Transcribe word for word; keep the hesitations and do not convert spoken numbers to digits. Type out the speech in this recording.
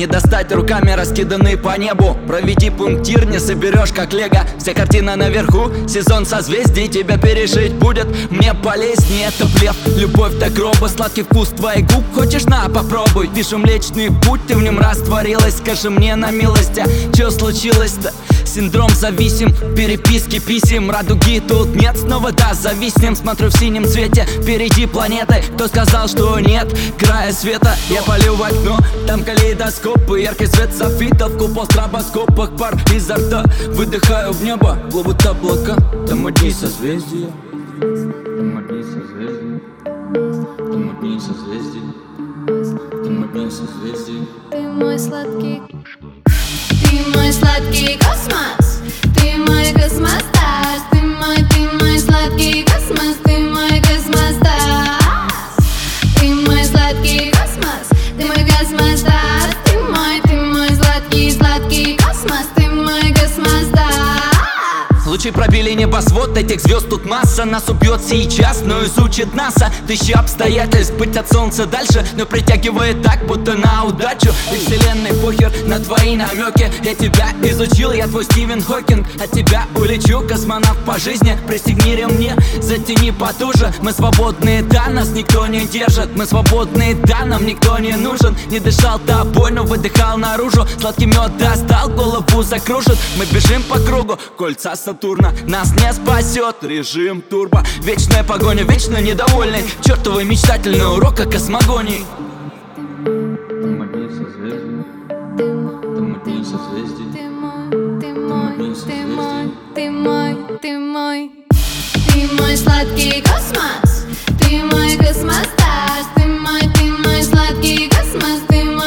Не достать руками, раскиданы по небу. Проведи пунктир, не соберешь как лего. Вся картина наверху, сезон созвездий. Тебя пережить будет мне полезнее. Это блеф, любовь до гроба, сладкий вкус твоих губ. Хочешь, на, попробуй. Пишу Млечный Путь, ты в нем растворилась. Скажи мне на милость, а чё случилось-то? Синдром зависим, переписки писем. Радуги тут нет, снова да, зависнем. Смотрю в синем цвете, впереди планеты. Кто сказал, что нет края света? Я полю в окно, там калейдоскопы. Яркий свет софитов, купол в стробоскопах. Пар изо рта, выдыхаю в небо. Плывут облака, там одни созвездия. Там одни созвездия. Там одни созвездия. Там одни созвездия. Ты мой сладкий, ты мой сладкий космос, ты мой космостас, ты мой, ты мой сладкий космос, ты мой космостас, ты мой сладкий космос, ты мой космостас, ты мой, ты мой сладкий, сладкий космос, ты мой космостас. Лучи пробили небосвод, этих звезд тут масса. Нас убьет сейчас, но изучит НАСА. Тысячи обстоятельств быть от солнца дальше, но притягивает так, будто на удачу. И вселенной похер на твои намеки. Я тебя изучил, я твой Стивен Хокинг. От тебя улечу, космонавт по жизни. Пристегни ремни, затяни потуже. Мы свободные, да, нас никто не держит. Мы свободные, да, нам никто не нужен. Не дышал тобой, но выдыхал наружу. Сладкий мед достал, голову закружит. Мы бежим по кругу, кольца Сатурна. Нас не спасет режим турбо. Вечная погоня, вечно недовольный. Чертовы мечтательный урок о космогонии. Там одни созвездия. Там одни созвездия. Ты мой, ты мой, ты мой, ты мой, ты мой. Ты мой сладкий космос, ты мой космостас, ты мой, ты мой сладкий космос, ты мой.